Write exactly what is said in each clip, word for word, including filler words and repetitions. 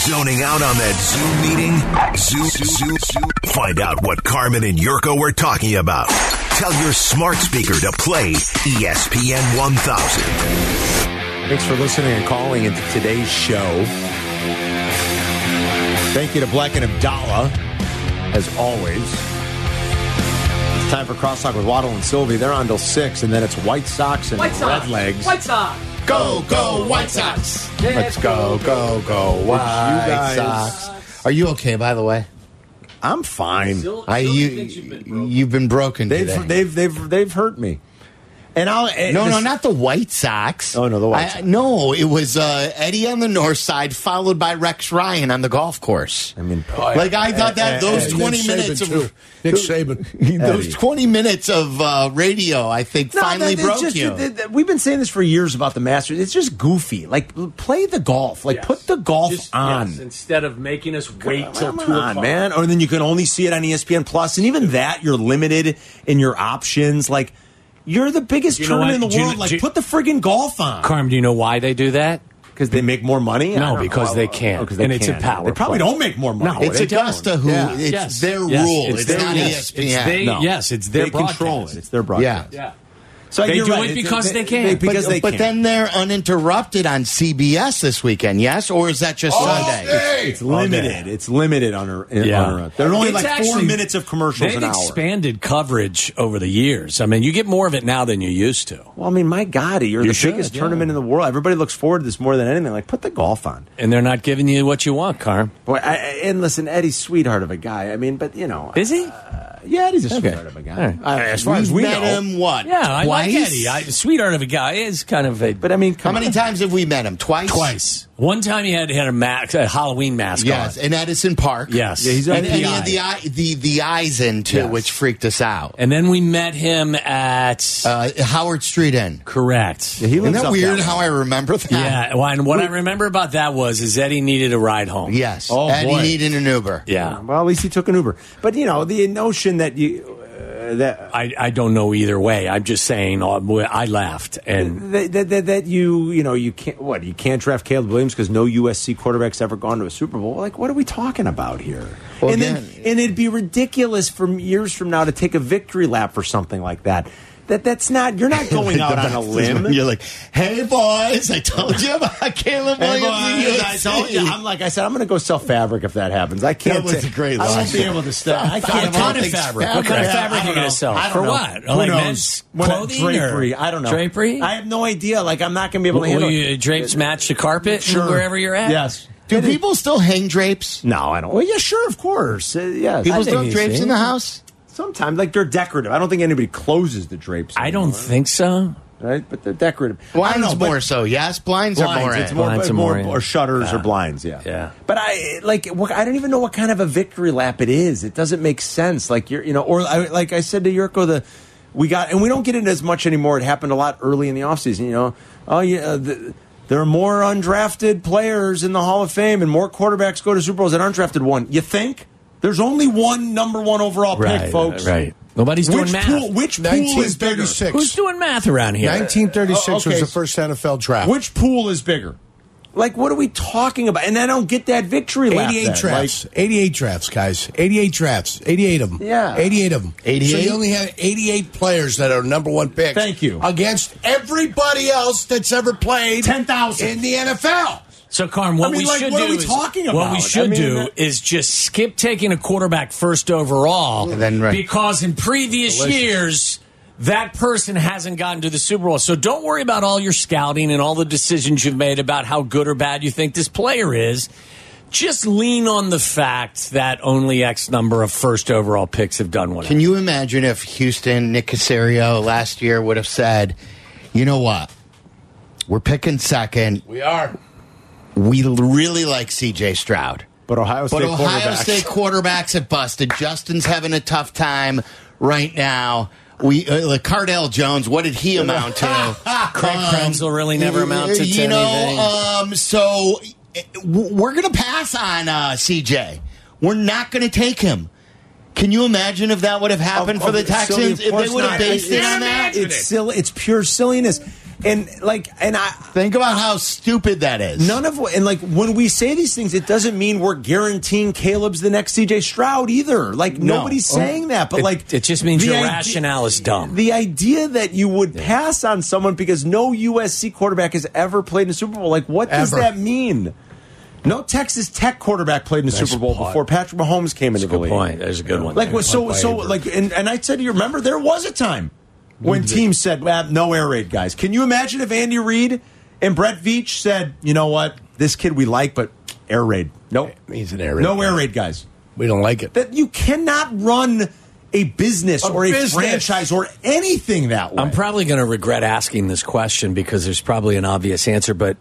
Zoning out on that Zoom meeting? Zoom, Zoom, Zoom. Find out what Carmen and Yurko were talking about. Tell your smart speaker to play E S P N one thousand. Thanks for listening and calling into today's show. Thank you to Black and Abdallah, as always. It's time for Crosstalk with Waddle and Sylvie. They're on till six, and then it's White Sox and White Sox. Red Legs. White Sox. Go, go, White Sox. Let's go, go, go, White guys. Sox. Are you okay, by the way? I'm fine. Sil- I, Sylvie you, thinks you've been broken. you've been broken They've, today. they've, they've, they've hurt me. And I'll no, this, no, not the White Sox. Oh, no, the White I- Sox. No, it was uh, Eddie on the north side, followed by Rex Ryan on the golf course. I mean, like I thought that those Eddie. twenty Nick minutes Saban, of too. Nick Saban. those Eddie. twenty minutes of uh, radio, I think, No, finally that- it's broke just- you. th- th- we've been saying this for years about the Masters. It's just goofy. Like, play the golf. Like, Yes. put the golf Just, on. yes, instead of making us wait till Come two on, o'clock. man. Or then you can only see it on E S P N Plus, and even that you're limited in your options. Like, you're the biggest You know tournament in what? the Do you- world. Like, do you- put the friggin' golf on Carm, do you know why they do that? because they make more money. I No, don't know. because they can't. Oh, 'cause they And it's a can't. power They probably play. don't make more money. No, it's they Augusta don't. who Yeah. it's Yes. their Yes. rule. It's It's, their not rules. E S P N. It's they- No. Yes, it's their they control broadcast. it. It's their broadcast. Yeah. So They you're do right. it because they can. They, because but, they but can. then they're uninterrupted on C B S this weekend, yes? Or is that just All Sunday? day. It's limited. It's limited on her. In, Yeah. on her. There are only It's like four actually- minutes of commercials They've an hour. expanded coverage over the years. I mean, you get more of it now than you used to. Well, I mean, my God, you're You the should, biggest yeah. tournament in the world. Everybody looks forward to this more than anything. Like, put the golf on. And they're not giving you what you want, Carm. Boy, I, I- and listen, Eddie's sweetheart of a guy. I mean, but you know, Is he? uh, yeah, Eddie's a Okay. sweetheart of a guy. All right. I- as far We've as we met know. him, what? Yeah, I like twice? Eddie. I, sweetheart of a guy is kind of a. But I mean, How come many on. times have we met him? Twice? Twice. One time he had had a, mask, a Halloween mask Yes, on. in Edison Park. Yes. Yeah, he's And, on and he the had the, eye, the, the eyes in, too, Yes. which freaked us out. And then we met him at. Uh, Howard Street Inn. correct. Yeah, he Isn't lives that up weird way. how I remember that? Yeah, well, and what I remember about that was is Eddie needed a ride home. Yes. Oh, and boy. he needed an Uber. Yeah. Well, at least he took an Uber. But you know, the notion that you uh, that. I, I don't know either way. I'm just saying uh, I laughed. And That, that, that, that you you know you can't what you can't draft Caleb Williams because no U S C quarterback's ever gone to a Super Bowl. Like, what are we talking about here? Well, and then again- and it'd be ridiculous from years from now to take a victory lap for something like that. That that's not you're not going out on a limb. You're like, hey, boys, I told you about Caleb Hey, Williams. boys, in U I S C. told you. I'm like I said. I'm going to go sell fabric if that happens. I can't. That was ta- a great I line. won't be able to stay. I what can't. kind of think fabric? fabric. What kind of Yeah, fabric I are you don't going know. to sell? I don't For know. what? Who Like knows? men's What- clothing drapery. or I don't know. drapery? I have no idea. Like I'm not going to be able to Will handle. you, drapes match the carpet wherever you're at? Yes. Do people still hang drapes? No, I don't. Well, yeah, sure, of course. Uh, yes. People I still think have drapes he's- in the house? Sometimes, like they're decorative. I don't think anybody closes the drapes. I don't anymore, think so. right, but they're decorative. I don't Blinds know, but- more so, yes? Blinds, are more Blinds, it's in. more, Blinds are more, more in. or shutters Yeah. or blinds. Yeah, Yeah. But I like. what- I don't even know what kind of a victory lap it is. It doesn't make sense. Like you're, you know, or I, like I said to Yurko, the we got, and we don't get it as much anymore. It happened a lot early in the offseason. You know, oh yeah. The, there are more undrafted players in the Hall of Fame, and more quarterbacks go to Super Bowls than undrafted one. You think? There's only one number one overall Right, pick, folks. right. Nobody's doing Which math. pool? Which pool is bigger? nineteen thirty-six. Who's doing math around here? nineteen thirty-six Uh, okay. was the first N F L draft. Which pool is bigger? Like, what are we talking about? And I don't get that victory lap. eighty-eight then. drafts. Like, eighty-eight drafts, guys. eighty-eight drafts. eighty-eight of them. Yeah. eighty-eight of them. eighty-eight? So you only have eighty-eight players that are number one picks. Thank you. Against everybody else that's ever played ten thousand. in the N F L. So, Carm, what I mean, we like, should what do are we is talking what we about? should I mean, do that- is just skip taking a quarterback first overall, And then, right. because in previous Delicious. years that person hasn't gotten to the Super Bowl. So don't worry about all your scouting and all the decisions you've made about how good or bad you think this player is. Just lean on the fact that only X number of first overall picks have done one. Can you imagine if Houston, Nick Caserio last year would have said, you know what? We're picking second. We are. We really like C J Stroud. but Ohio State But Ohio quarterbacks. State quarterbacks have busted. Justin's having a tough time right now. We uh, like Cardell Jones. What did he amount to? Craig Krenzel really never amounted to you anything. know. Um, so uh, we're going to pass on uh, C J. We're not going to take him. Can you imagine if that would have happened Of- for the of- silly, Texans? of If course they would have not. based it It's- on that? It's silly. It's pure silliness. And like, and I Think about how stupid that is. none of what, and like when we say these things, it doesn't mean we're guaranteeing Caleb's the next C J Stroud either. Like No. nobody's saying that, but It- like it just means the your idea- rationale is dumb. The idea that you would pass on someone because no U S C quarterback has ever played in a Super Bowl, like what does Ever. that mean? No Texas Tech quarterback played in a Nice Super Bowl point. before Patrick Mahomes came into the Good league. point. There's a good one. Like there. was so Point by so Avery. like and, and I said to you, remember there was a time when teams said, well, no air raid guys. Can you imagine if Andy Reid and Brett Veach said, you know what, this kid we like, but air raid. Nope. He's an air raid No guy. air raid guys. We don't like it. That you cannot run a business A or a business. franchise or anything that way. I'm probably going to regret asking this question because there's probably an obvious answer, but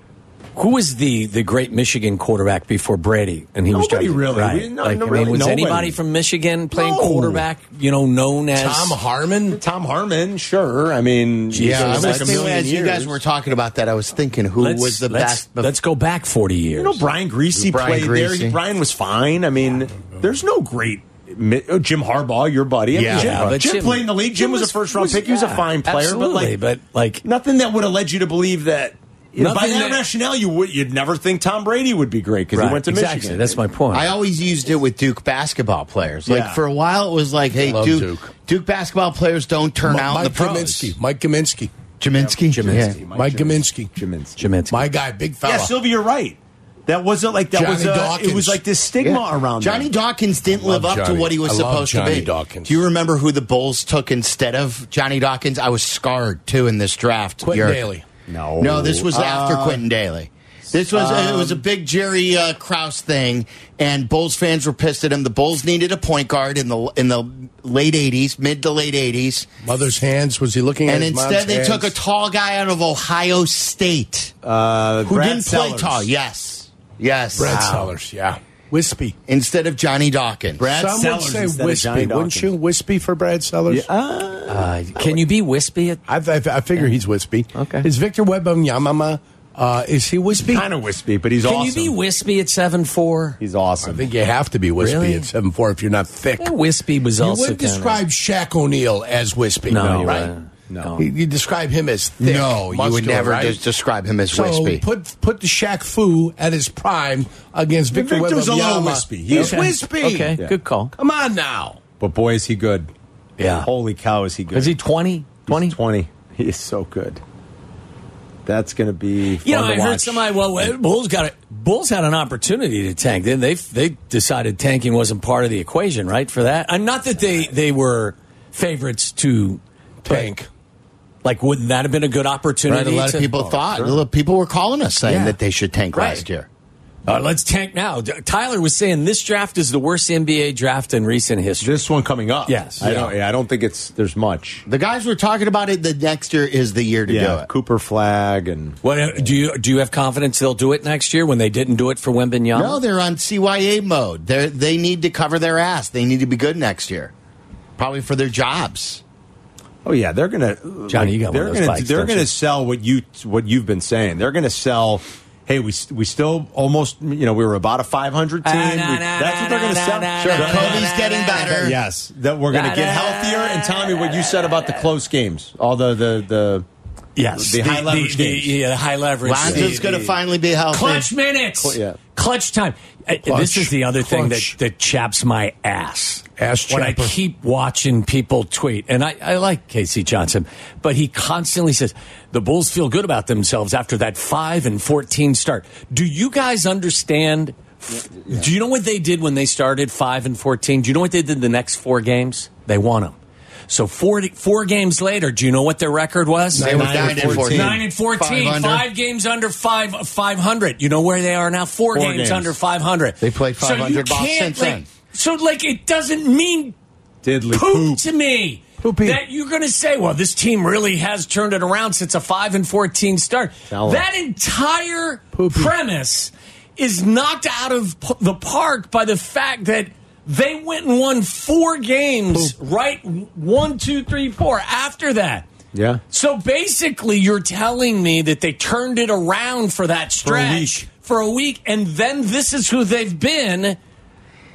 who was the, the great Michigan quarterback before Brady? And he was Nobody drafted? really. Right. We- no, like, no, I mean, really was nobody. anybody from Michigan playing No. quarterback, you know, known as Tom Harmon. Tom Harmon, sure. I mean, Yeah, it I was was like a thinking million as you years. guys were talking about that, I was thinking who Let's, was the let's, best. let's go back forty years. You know, Brian Greasy Brian played Griese. there. Brian was fine. I mean, there's no great. oh, Jim Harbaugh, your buddy. I mean, Yeah. Jim, Yeah, but Jim Jim- played in the league. Jim, Jim was, was- a first round was- pick. He was a yeah, fine player, absolutely, but like, but, like- nothing that would have led you to believe that. You know, by Nothing that, that- rationale, you would you'd never think Tom Brady would be great because Right, he went to exactly. Michigan. That's my point. I always used it with Duke basketball players. Like Yeah. for a while, it was like, "Hey, Love Duke, Duke. Duke basketball players don't turn Mi- out in Mike the pros." Kaminsky. Mike Kaminsky. Jaminsky, Jaminsky. Yeah. Mike Kaminsky. Jaminsky. Jaminsky. My guy, big fella. Yeah, Sylvia, you're right. That wasn't like that Johnny was. A, it Dawkins. was like this stigma Yeah. around Johnny them. Dawkins didn't I love live up to Johnny. what he was I love supposed Johnny to be. Dawkins. Do you remember who the Bulls took instead of Johnny Dawkins? I was scarred too in this draft. Quentin You're- Daly. No, No, this was after Uh, Quentin Daly. This was it was a big Jerry uh, Krause thing, and Bulls fans were pissed at him. The Bulls needed a point guard in the in the late eighties, mid to late eighties, Mother's hands. Was he looking at and his instead mom's they hands? took a tall guy out of Ohio State uh, who Brad didn't play Sellers. tall. Yes, yes. Brad Wow. Sellers, yeah. Wispy. Instead of Johnny Dawkins. Brad Some Sellers would say instead of wispy, Johnny wouldn't Dawkins. you? Wispy for Brad Sellers? Uh, can you be wispy? At, I, I, I figure he's wispy. Okay. Is Victor Wembanyama, uh, is he wispy? Kind of wispy, but he's can awesome. you be wispy at seven four? He's I awesome. think you have to be wispy Really? at seven four if you're not thick. Yeah, wispy was You also wouldn't kinda- describe Shaq O'Neal as wispy. No, you're right? right. No. You, you describe him as thick. No, you would muscular, never right? just describe him as So wispy. put put the Shaq Fu at his prime against Victor Victor's a little Wembanyama. wispy. He's He's wispy. Okay, Yeah. good call. Come on now. But boy, is he good. Yeah. Holy cow, is he good. Is he twenty? twenty? He's twenty. He is so good. That's going to be fun You know, to I watch. heard somebody. Well, well, Bulls got it. Bulls had an opportunity to tank. Then they they decided tanking wasn't part of the equation, right? For that, and not that they they were favorites to Tank. Like, wouldn't that have been a good opportunity? Right, a lot to- of people thought. A lot- People were calling us saying Yeah. that they should tank Right. last year. Uh, let's tank now. D- Tyler was saying this draft is the worst N B A draft in recent history. This one coming up. Yes. I Yeah. don't, yeah, I don't think it's there's much. The guys were talking about it. The next year is the year to do Yeah, it. Cooper Flag and What uh, do you do? You have confidence they'll do it next year when they didn't do it for Wembanyama? No, they're on C Y A mode. They they need to cover their ass. They need to be good next year, probably for their jobs. oh yeah, they're gonna Johnny, you got one they're of those gonna bikes, they're don't gonna you? sell what you what you've been saying. They're gonna sell. Hey, we we still almost you know we were about a five hundred team. Ah, We- nah, nah, that's what they're nah, going to nah, sell. nah, Sure, nah, Kobe's nah, getting nah, better. nah. Yes, that we're going to get healthier. And tell me what you said about the close games, all the the the Yes, the high leverage the, games. yeah, the high leverage. Lonzo's the- going to the- finally be healthy. Clutch minutes. Cl- yeah. Clutch time. Uh, Clutch. This is the other thing that, Clutch. that chaps my ass. Ass When I chapper. keep watching people tweet, and I, I like Casey Johnson, but he constantly says the Bulls feel good about themselves after that five and fourteen start. Do you guys understand? Do you know what they did when they started five and fourteen? Do you know what they did the next four games? They won them. So four, four games later, do you know what their record was? They were Nine nine and and fourteen. Nine and fourteen, Five under. five games under five five hundred. You know where they are now? Four, Four games, games. under five hundred. They played So you five hundred ball can't, since like- then. So like it doesn't mean diddly poop, poop. to me Poopy. that you're going to say, well, this team really has turned it around since a five and fourteen start. Tell 'em. That entire Poopy. premise is knocked out of p- the park by the fact that they went and won four games, right? One, two, three, four. After that. Yeah. So basically, you're telling me that they turned it around for that stretch week. for a week, and then this is who they've been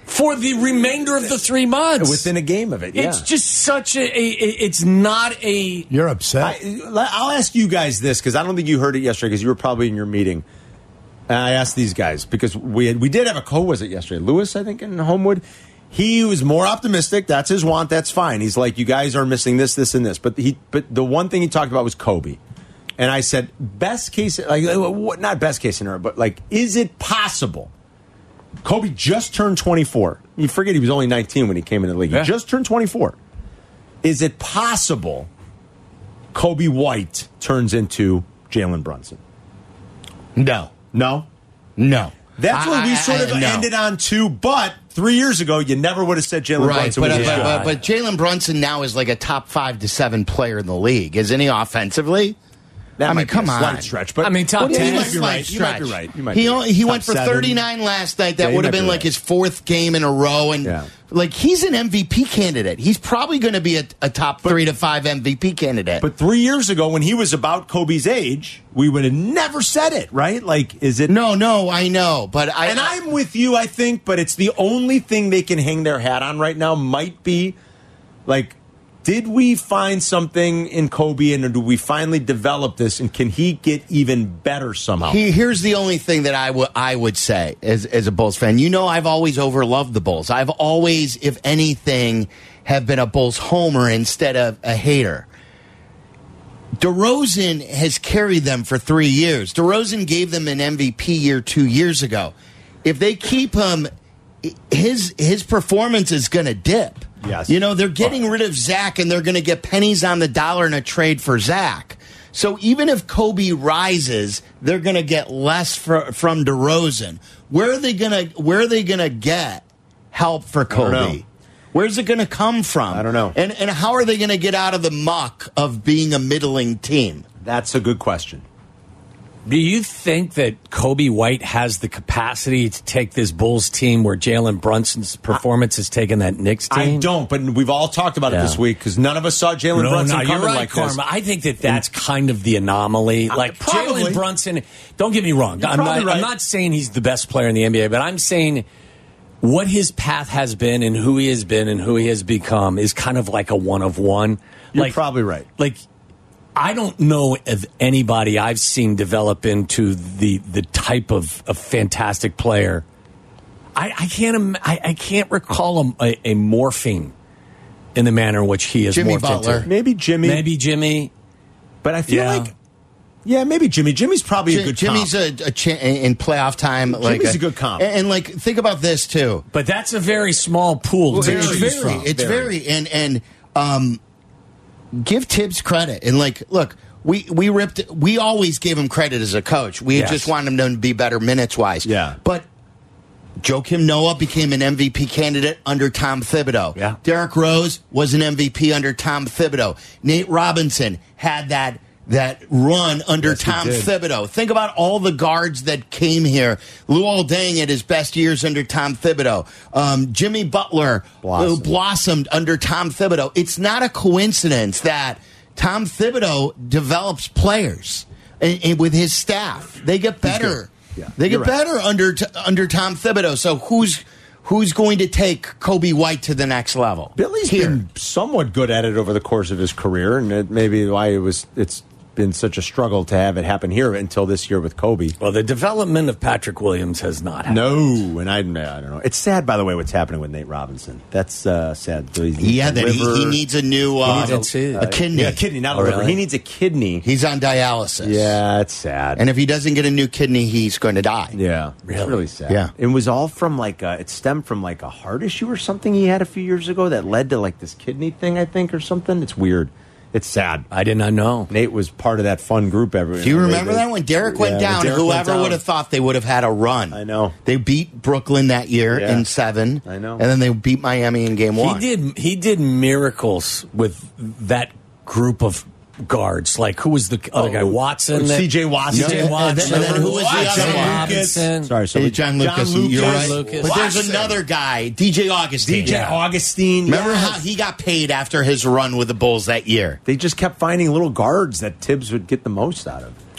for the remainder of the three months. Within a game of it, yeah. It's just such a, a it's not a... You're upset. I, I'll ask you guys this, because I don't think you heard it yesterday, because you were probably in your meeting. And I asked these guys, because we had, we did have a co, was it yesterday? Lewis, I think, in Homewood. He was more optimistic. That's his want. That's fine. He's like, you guys are missing this, this, and this. But he, but the one thing he talked about was Kobe. And I said, best case, like, not best case scenario, but like, is it possible? Kobe just turned twenty-four. You forget he was only nineteen when he came into the league. Yeah. He just turned twenty-four. Is it possible Kobe White turns into Jalen Brunson? No. No? No. That's what we I- sort I- of no. ended on too, but three years ago, you never would have said Jalen Right, Brunson but, was but, his but, guy. but Jalen Brunson now is like a top five to seven player in the league, isn't he? Offensively, That I might mean, be come a on. slight stretch, but I mean, top Well, ten. You might Slight be right. You might be stretch. right. You might he be only, right. he Top went for seven. thirty-nine last night. That Yeah, you would have might been be like right. his fourth game in a row, and Yeah. like he's an M V P candidate. He's probably going to be a, a top three to five M V P candidate. But three years ago, when he was about Kobe's age, we would have never said it, right? Like, is it? no, no, I know, but I And I'm with you, I think, but it's the only thing they can hang their hat on right now. Might be like, did we find something in Kobe, and do we finally develop this, and can he get even better somehow? He, here's the only thing that I would I would say as as a Bulls fan. You know, I've always overloved the Bulls. I've always, if anything, have been a Bulls homer instead of a hater. DeRozan has carried them for three years. DeRozan gave them an M V P year two years ago. If they keep him, his his performance is going to dip. Yes. You know, they're getting rid of Zach, and they're going to get pennies on the dollar in a trade for Zach. So even if Kobe rises, they're going to get less for, from DeRozan. Where are they going to Where are they going to get help for don't know. Kobe? Where's it going to come from? I don't know. And and how are they going to get out of the muck of being a middling team? That's a good question. Do you think that Kobe White has the capacity to take this Bulls team where Jalen Brunson's performance has taken that Knicks team? I don't, but we've all talked about Yeah. it this week because none of us saw Jalen No, Brunson no, coming you're right, like this. Karma. I think that that's kind of the anomaly. Like probably. Jalen Brunson. Don't get me wrong. I'm probably not, right. I'm not saying he's the best player in the N B A, but I'm saying what his path has been and who he has been and who he has become is kind of like a one of one. You're like, probably right. Like, I don't know of anybody I've seen develop into the the type of, of fantastic player. I, I can't im- I, I can't recall him a, a morphing in the manner in which he is Jimmy morphed Butler. into. Maybe Jimmy, Maybe Jimmy. but I feel Yeah. like, yeah, maybe Jimmy. Jimmy's probably a good Jimmy's comp. a, a cha- in playoff time. Like Jimmy's a good comp. And, and like think about this too. But that's a very small pool. Well, to it's choose very, from. it's Very. very, and and um, give Tibbs credit. And like, look, we we ripped. We always gave him credit as a coach. We Yes. just wanted him to be better minutes wise. Yeah. but. Joakim Noah became an M V P candidate under Tom Thibodeau. Yeah. Derrick Rose was an M V P under Tom Thibodeau. Nate Robinson had that that run under Yes, he Tom did. Thibodeau. Think about all the guards that came here. Luol Deng at his best years under Tom Thibodeau. Um, Jimmy Butler Blossomed. who blossomed under Tom Thibodeau. It's not a coincidence that Tom Thibodeau develops players and, and with his staff. They get better. Yeah, They get you're right. better under under Tom Thibodeau. So who's who's going to take Kobe White to the next level? Billy's Here. been somewhat good at it over the course of his career, and it may be why it was. It's been such a struggle to have it happen here until this year with Kobe. Well, the development of Patrick Williams has not happened. No, and I, I don't know. It's sad, by the way, what's happening with Nate Robinson. That's uh, sad. So he's- Yeah, that he, liver- he needs a new uh, He needs a- a kidney. Yeah, a kidney, not Oh, a liver. really? He needs a kidney. He's on dialysis. Yeah, it's sad. And if he doesn't get a new kidney, he's going to die. yeah, Really? it's really sad. Yeah. It was all from like a, it stemmed from like a heart issue or something he had a few years ago that led to like this kidney thing, I think, or something. It's weird. It's sad. I did not know. Nate was part of that fun group. Every Do you remember that when Derek went Yeah, down? when Derek went Whoever down. would have thought they would have had a run? I know. They beat Brooklyn that year Yeah. in seven. I know. And then they beat Miami in game He one. did. He did miracles with that group of guards. Like who was the other guy? Watson. C J Watson. C J Yeah, and Watson. then- and then who was the Watson, other one? Robinson. Sorry, so Hey, John Lucas, you're right. Lucas. But there's Watson. another guy, D J Augustine. D J Yeah. Augustine. Remember yes. how he got paid after his run with the Bulls that year? They just kept finding little guards that Tibbs would get the most out of.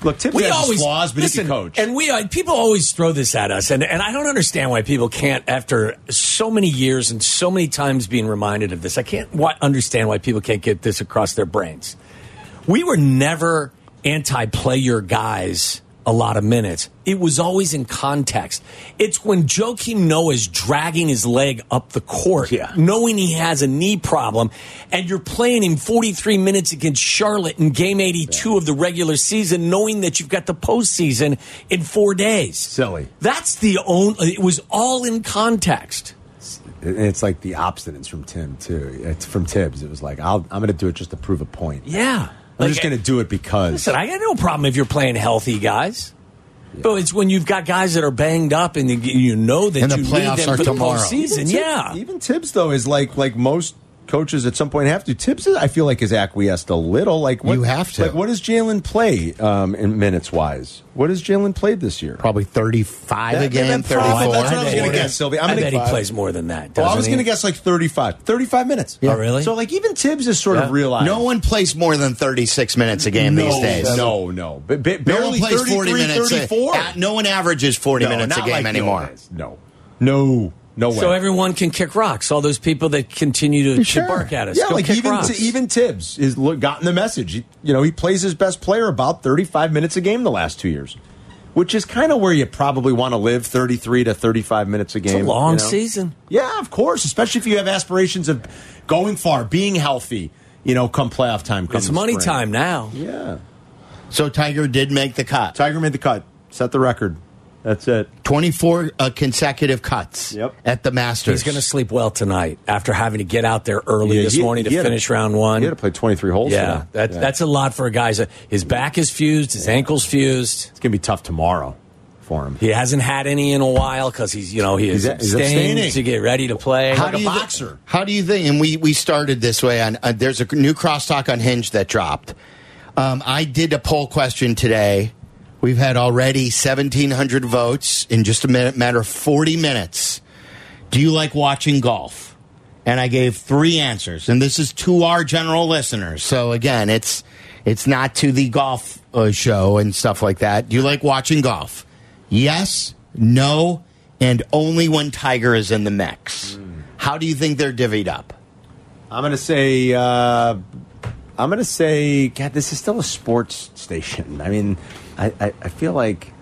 Look, Tibbs We has his always flaws, but listen, he can coach. and we uh, people always throw this at us, and, and I don't understand why people can't, after so many years and so many times being reminded of this, I can't wa- understand why people can't get this across their brains. We were never anti-play your guys a lot of minutes. It was always in context. It's when Joakim Noah is dragging his leg up the court, Yeah. knowing he has a knee problem, and you're playing him forty-three minutes against Charlotte in game eighty-two yeah. of the regular season, knowing that you've got the postseason in four days. Silly. That's the only, it was all in context. It's like the obstinance from Tim, too. It's from Tibbs. It was like, I'll, I'm going to do it just to prove a point. Yeah. I'm Like, just going to do it because. Listen, I got no problem if you're playing healthy guys. Yeah. But it's when you've got guys that are banged up and you, you know that And the you playoffs need them are for tomorrow. the postseason. Even Tibbs, Yeah. even Tibbs though is like like most coaches at some point have to. Tibbs, I feel like, is acquiesced a little. Like what, You have to. Like what does Jalen play um, in minutes wise? What has Jalen played this year? Probably thirty-five That- again, that- that probably- thirty-four. that's what I was I going to bet- guess, Sylvia. I'm I gonna, bet he plays more than that. Well, I doesn't was he? going to guess like thirty-five. thirty-five minutes. Oh, really? So like even Tibbs is sort Yeah. of realized. No one plays more than thirty-six minutes a game no, these days. No, no. Ba- ba- No barely one plays forty thirty-three, minutes. thirty-four. Uh, no one averages forty No, minutes a not game like the anymore. old days. No. No. No way. So everyone can kick rocks. All those people that continue to, Sure. to bark at us. Yeah, Go like kick even rocks. t- even Tibbs has look, gotten the message. He, you know, he plays his best player about thirty-five minutes a game the last two years, which is kind of where you probably want to live, thirty-three to thirty-five minutes a game. It's a long you know? season. Yeah, of course, especially if you have aspirations of going far, being healthy, you know, come playoff time. Come It's the money spring. time now. Yeah. So Tiger did make the cut. Tiger made the cut, set the record. That's it. twenty-four uh, consecutive cuts Yep. at the Masters. He's going to sleep well tonight after having to get out there early Yeah, this he- morning to he had to- finish round one. He had to play twenty-three holes. Yeah, today. that, Yeah. that's a lot for a guy. His back is fused, his ankle's fused. It's going to be tough tomorrow for him. He hasn't had any in a while because he's, you know, he is He's- he's abstaining abstaining. to get ready to play. How like do a you thi- boxer. how do you think? And we we started this way on. Uh, there's a new crosstalk on Hinge that dropped. Um, I did a poll question today. We've had already seventeen hundred votes in just a minute, matter of forty minutes. Do you like watching golf? And I gave three answers, and this is to our general listeners. So again, it's it's not to the golf uh, show and stuff like that. Do you like watching golf? Yes, no, and only when Tiger is in the mix. How do you think they're divvied up? I'm going to say, uh, I'm going to say, God, this is still a sports station. I mean, I, I, I feel like,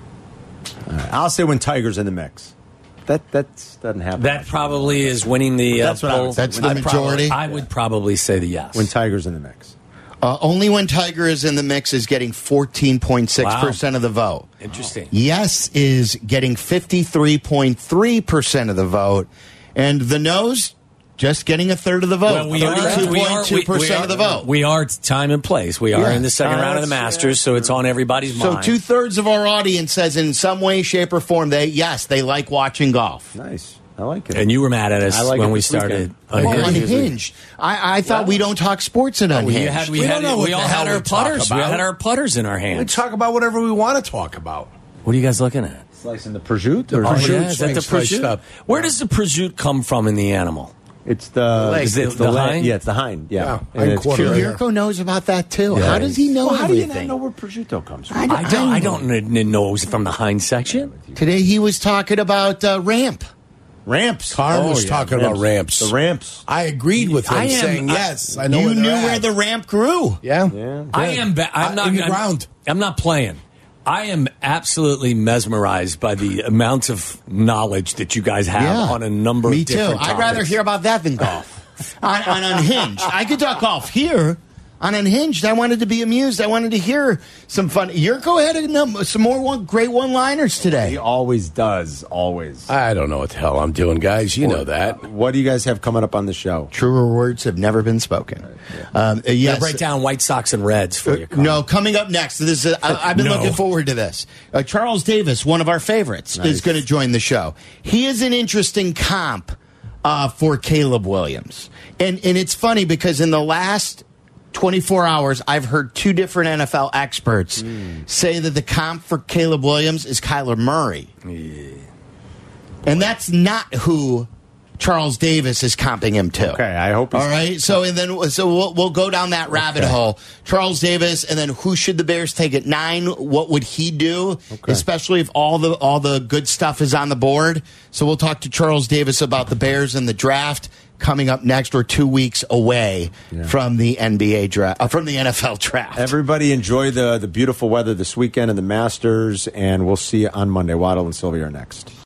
all right, I'll say when Tiger's in the mix. That that doesn't happen. That probably is winning the. Uh, That's what I would poll. say. That's the I'd majority? Probably, I would probably say the yes. when Tiger's in the mix. Uh, only when Tiger is in the mix is getting fourteen point six percent of the vote. Interesting. Yes is getting fifty-three point three percent of the vote. And the no's just getting a third of the vote. Well, we are, thirty-two we are, point two we, we percent are, of the vote. We are time and place. We are Yeah. in the second Uh, round of the that's- Masters, so it's on everybody's So mind. two thirds of our audience says in some way, shape, or form, they yes, they like watching golf. Nice. I like it. And you were mad at us I like when it we this started. weekend. Well, Unhinged. unhinged. I, I thought we don't talk sports at We unhinged. had, we We had, don't know what we the all hell had our we talk putters. We about. had our putters in our We hands. talk about whatever we want to talk about. What are you guys looking at? Slicing the prosciutto. Or Oh, prosciutto yeah, is that the swing sliced prosciutto? up. Where does the prosciutto come from in the animal? It's the Leg. it's Is it the, the leg. hind? Yeah, it's the hind. Yeah, Yeah, And hind it's quarter cured. right here. Yurko knows about that too. Yeah. How does he know Well, how do you everything? not know where prosciutto comes from? I don't. I don't kn- know. Is it from the hind section? Today he was talking about uh, ramp. Ramps. Carm Oh, was yeah, talking about ramps. The ramps. I agreed with him, I am- saying I- yes. I know You where knew they're where at. the ramp grew. Yeah, Yeah. I am. Ba- I'm Uh, not in the I'm, ground. I'm not playing. I am absolutely mesmerized by the amount of knowledge that you guys have on a number Me of different too. topics. I'd rather hear about that than golf. on, on Unhinged, I could talk golf here. On Unhinged, I wanted to be amused. I wanted to hear some fun. Yurko had a num- some more one, great one-liners today. He always does. Always. I don't know what the hell I'm doing, guys. You know that. What do you guys have coming up on the show? Truer words have never been spoken. Um, uh, Yeah, yes. break down White Sox and Reds for you. Carl. No, coming up next. This is, I, I've been No. looking forward to this. Uh, Charles Davis, one of our favorites, is going to join the show. He is an interesting comp uh, for Caleb Williams, and and it's funny because in the last twenty-four hours, I've heard two different N F L experts mm. say that the comp for Caleb Williams is Kyler Murray, yeah. and that's not who Charles Davis is comping him too. Okay, I hope he's- All right, so and then so we'll, we'll go down that rabbit Okay. hole. Charles Davis, and then who should the Bears take at nine? What would he do, Okay. especially if all the all the good stuff is on the board? So we'll talk to Charles Davis about the Bears and the draft coming up next. We're two weeks away Yeah. from the N B A draft, uh, from the N F L draft. Everybody enjoy the, the beautiful weather this weekend and the Masters, and we'll see you on Monday. Waddle and Sylvia are next.